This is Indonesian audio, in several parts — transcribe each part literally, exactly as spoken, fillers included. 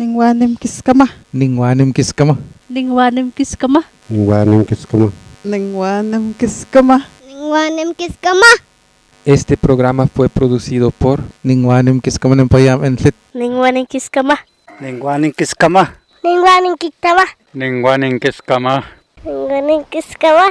Ningwanim kiskama. Ningwanim kiskama. Ningwanim kiskama. Ningwanim kiskama. Ningwanim kiskama. Ningwanim kiskama. Este programa fue producido por Ningwanim Kiskama Nempayam Enfit. Ningwanim kiskama. Ningwanim kiskama. Ningwanim kiskama. Ningwanim kiskama. Ningwanim kiskama.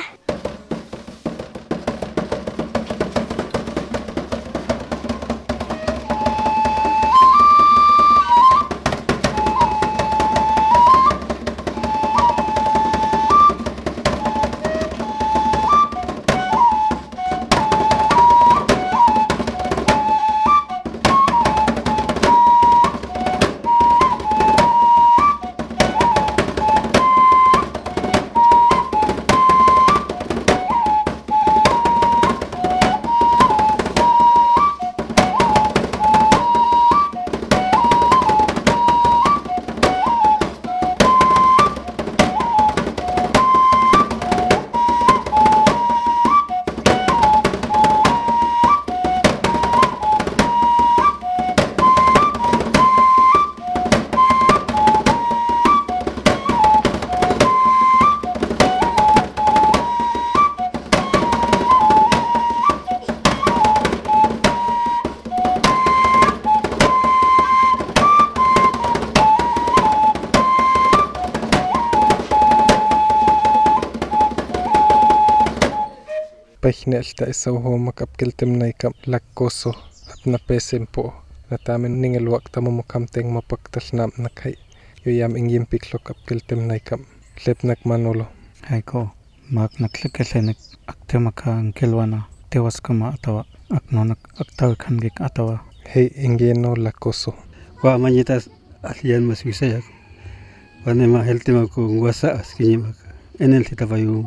Pahinelta isauhumak apkiltim naikam lakkoso apna pesempo natamin ningelwak tamumukam teng mapaktalnam nakai yoyam ingyimpik apkiltim naikam lepnak manolo. Haiko mak naklekelenek aktemaka angkelwana tewaskama atawa aknonak aktaw kangik atawa. Hei ingieno lakkoso. Wa manyitas alian maswisayak. Wanema heltima ko ngwasa askinyima enel titabayu.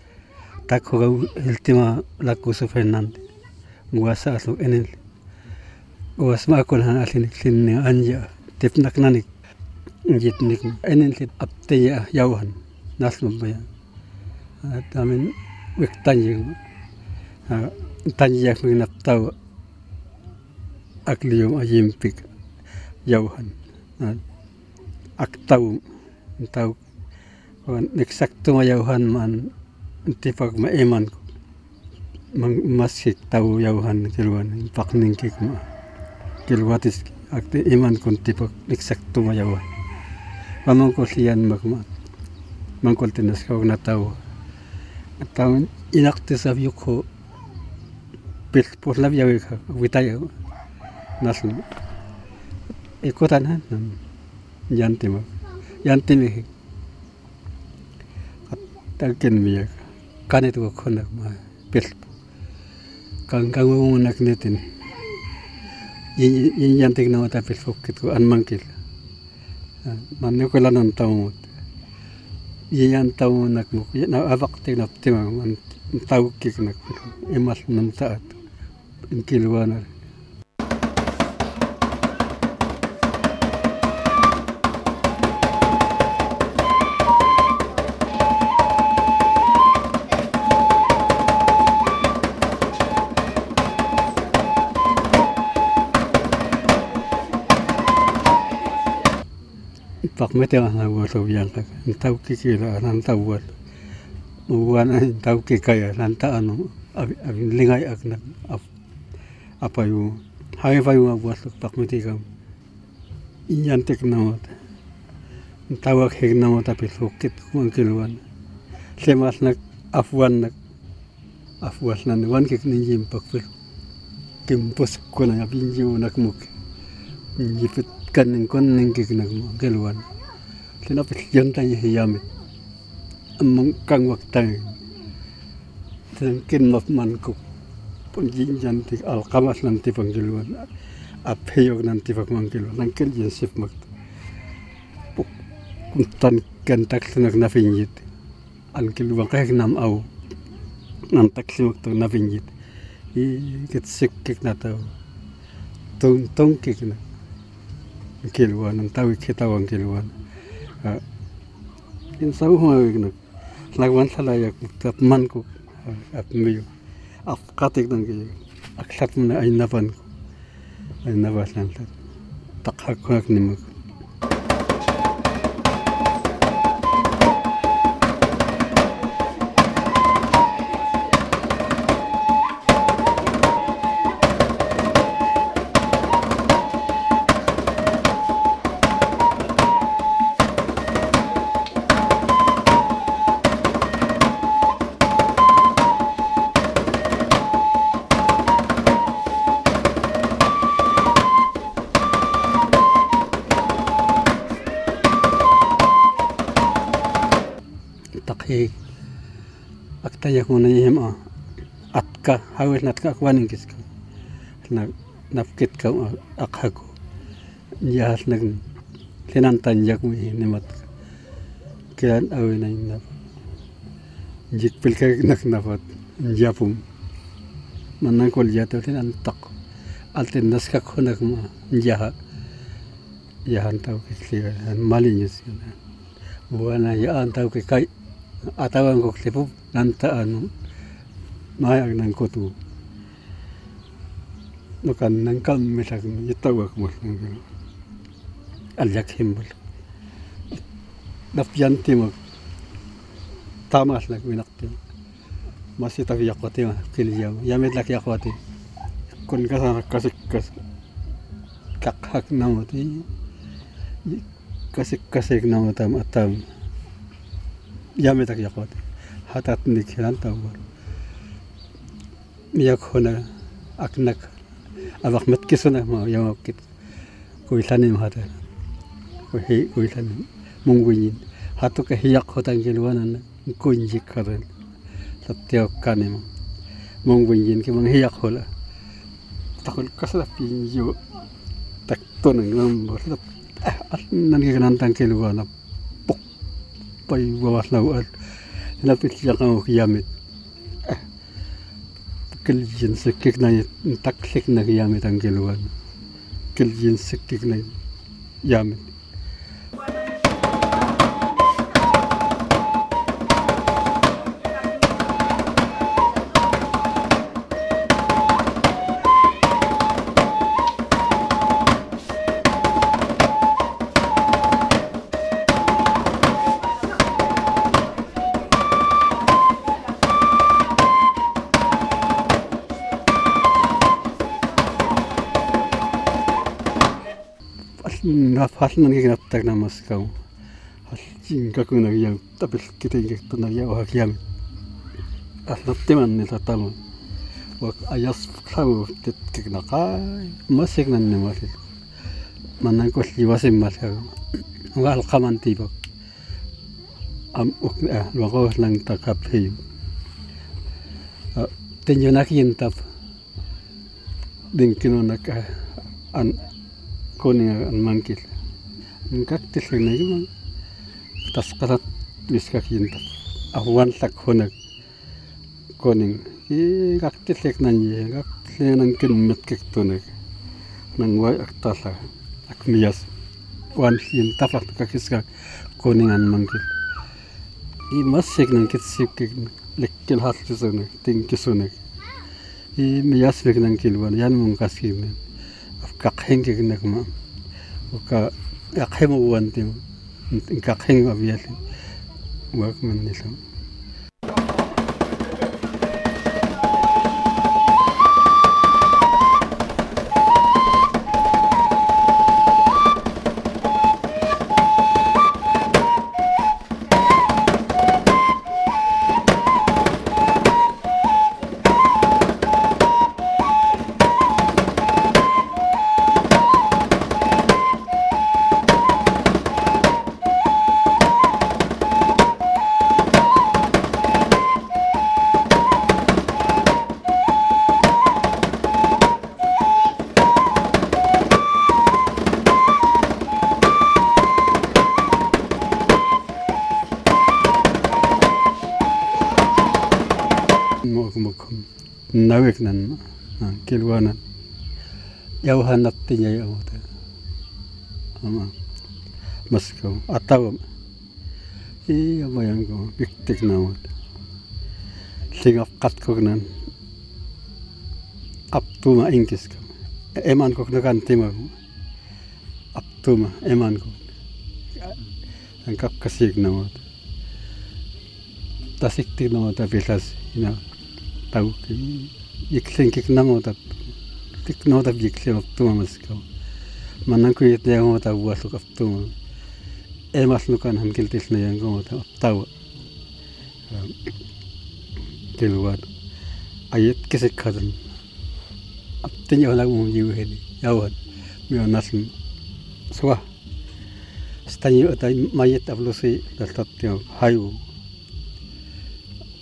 Tako gau heltima lakkoso Fernande. Ngwasa aso enel. Wasma akon han alin klin anja tepnak nanik jitnik enel tit apteya yawan naslum baya. Tamen wektanji tanji yak minaptaw akliyom ayimpik yawan aktaw taw wan eksakto mayawan man tipak ma eman ko masik taw yawan kilwan pakning kik ma kilwatis akte eman kon tipak eksakto mayawan pamang ko siyan magma mangkol tinas ko na taw taw inakte sa yuko pil por la yawe ka witaya nasl ikutan han yantima yantimi talken miyak kanet ko konak ma pil kang kang nak netin yin yantik na mata pil fokit ko anmangkil manne ko lanon taw yan taw nak mo na avak te na tema man taw kik nak emas nam taat inkilwana. Pak mete na wato yang ka taw kikila nan tawat uwan an taw kikaya nan ta ano abin lingay ak na apa yu hay fa yu wato pak mete kam iyan teknawat tawak heg na mata pisukit kung kilwan semas nak afwan nak afwas nan wan kik ninjim pakfil kimpos ko na binjo nak muk jipit kan kon ning kik nak gelwan tinapit yantanya hiyamit among kang waktang tengkin mafman ko punjin jantik alqamas nanti panggelwan apeyog nanti pakmanggelwan nangkel jensif mak kuntan kentak senak nafinjit angkel wakak nam au nantak simak to nafinjit i kitsik kik nataw tong tong kik na kilwan ang tawik kitawang kilwan in sabu humawig nag lagwan salayak tapman ko at miyo afkatik nang kiyo aksat mo na ay napan ko ay nabasan takhak ko ak nimag he aktaya kuna yema atka hawel natka akwaning kiska na napkit ka akhako jahal nag linan tanjak mi nemat kian awe na inap jik pilka nak napat japum manang kol jatuh linan tak alten naska khonak ma jaha jahan tau kikli malinyus buana ya antau ke kai atawan ko klipu nanta anu mayag nang kotu nukan nang kam misak yitawak mo aljak himbal dapyan timok tamas nak minakti masih tafi yakwati ma kilyam yamet lak yakwati kun kasana kasik kas kakhak namati kasik kasik namatam atam yamet lak yakwati hatat nikhiran tawar miyak hona aknak abak mat kisuna ma yamak kit kuilanin hata kuhi kuilanin mungguin hatu ke hiyak hotang kilwanan kunjik karen setiap kanem mungguin ke mang hiyak hola takul kasla pinjo tak tonang nambor ah nan ke nantang kilwana pok pai bawas lawat lapit yakang yamet keljin sekik na taklik na yamet ang kilwan keljin sekik na yamet na fashion ngi naptak na Moscow hal jinga ko na yaw tapil kita ngi to na yaw hakyam as napteman ni tatam wak ayas khaw tit kigna qay masik nan ni masik manan ko liwasim masik wal qaman tibak am ukna wa ko lang takap hi tenyo nakin tap din kino nak an koning an mangkil ngak tisle na yung tasqarat miskak yinta awan tak honak koning i ngak tisle nan ye ngak tisle nan kin metkik tonek nang wai aktala akmias wan yinta fak kakiska koning an mangkil i masik nan kitsik lekkel hat tisonek ting kisonek i mias vek nan kilwan yan mung kaskin kakhen ke nak ma ka kakhen mo wantim kakhen abial wak man nisam nawek nan kilwanan yauhan naptinya yaw ama Moscow atawam i amayang ko biktik nawat singap kat kognan aptuma ingkis ka eman kog nakan tima aptuma eman ko angkap kasig nawat tasik tik nawat apilas ina tau iklen kik namota tik nota bikle aptuma Moscow manan ko yet ya ngota wasuk aptuma emas nukan han kiltis na yang ngota aptawa kilwat ayet kisik kadan aptinya wala mo yuheni yawan mi onasin swa stanyo atay mayet avlosi daltatyo hayu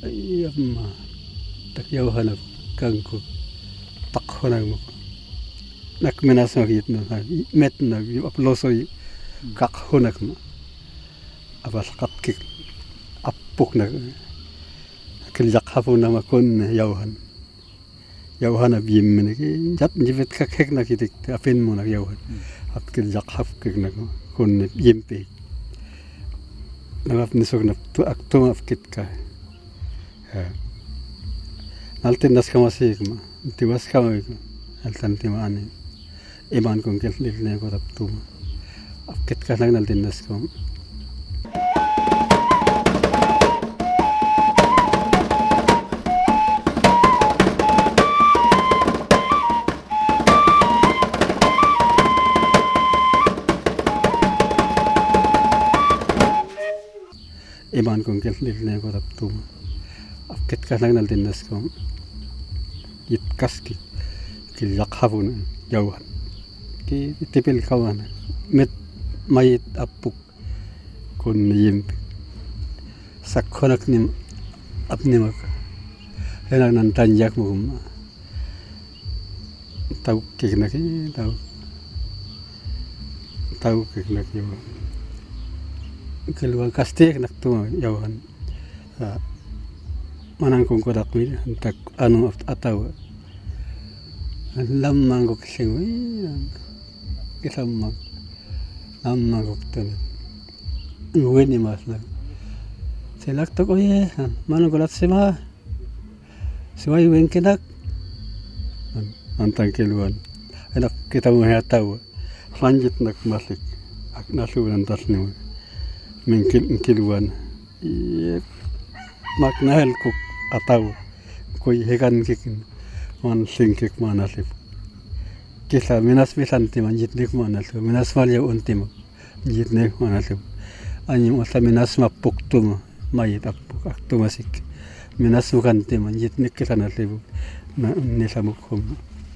Ay amma takyawhan ako kangko takhonag mo. Nakmenas magit na met na yu aplosoy kakhonag mo. Abas kapkik appuk na kiljak hapon na makon yawhan. Yawhan abim na ki jat jivet kakhek na kitik apin mo na yawhan. At kiljak hapkik na kon yimpe. Nangap nisog na tu aktum afkit ka. Naltin nas kamasik ma. Tiwas kamay ko. Altan timaan. Iman kong kelil na ko taptum. Afkit ka lang naltin nas kam. Iman kong kelil na ko taptum. Afkit ka lang naltin nas kam. Yit kaski. Kiljak hapon yawhan. Ki tipil kawan. Met mayit appuk kon yimpe. Sakhonak nim apnimak. Henak nan tanjak mo kuma. Tau kiknak i tau. Tau kiknak yawhan. Keluar kastik nak tu yawhan. Manang kong kodak mi tak anu atau. Lamang ko kising kisamang lamang ko tan uweni mas na selak to ko ye manong ko lat sima siwai wen kenak antang keluan enak kita mo hataw lanjut nak masik ak nasunan tas ni mingkil keluan maknahel ko ataw ko hegan kikin man singkik manasip kisa minas misanti man jitnik manasip minas malya untim jitnik manasip ani masa minas mapuktum mayit apuk aktu masik minas mukanti man jitnik kisa nasip na nisamukum.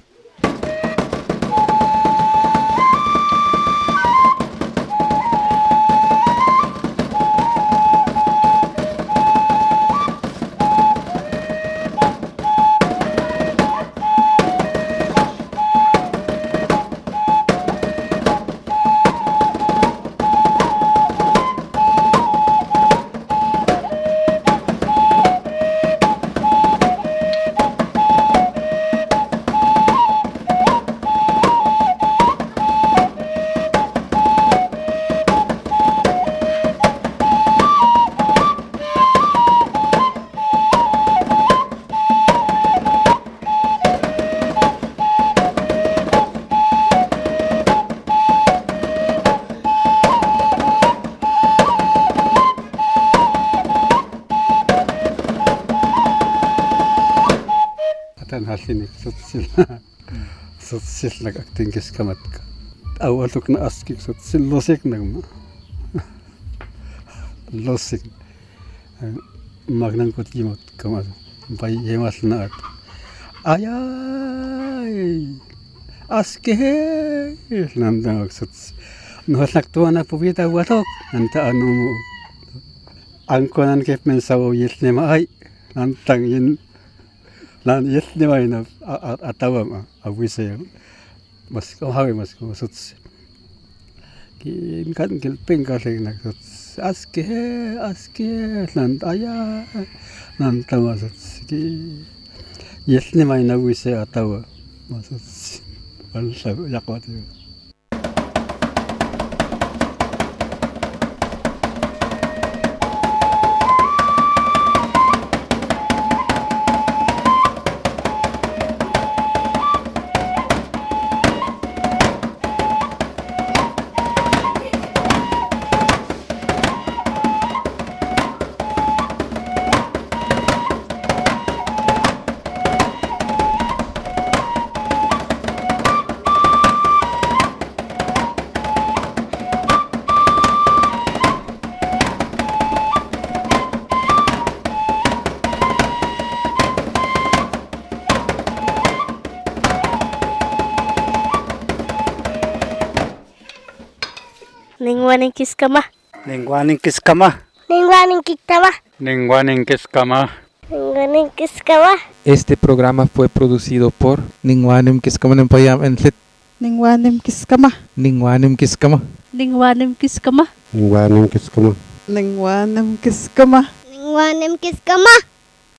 Hasin sotsil sotsil nag acting kis kamat ka awalok na askik sotsil losik nagma losik magnang kot gimot kamat bay yemas na at ayay aske nandang sots nohlak tuwa na pubita watok nanta anu mo angkonan kep mensawo yisne maay nantang yin lan yesne mayna atawa awise mas ko hawe mas ko sots ki kan kel penga na sots aske aske lan aya nan tawa sots ki yesne mayna awise atawa mas sots wal sa yakwat. Ningwaning kiskama. Ningwaning kiskama. Ningwaning kiskama. Ningwaning kiskama. Ningwaning kiskama. Este programa fue producido por Ningwanim kiskama ng payam enlit. Ningwanim kiskama. Ningwanim kiskama. Ningwanim kiskama. Ningwaning kiskama. Ningwanim kiskama. Ningwanim kiskama.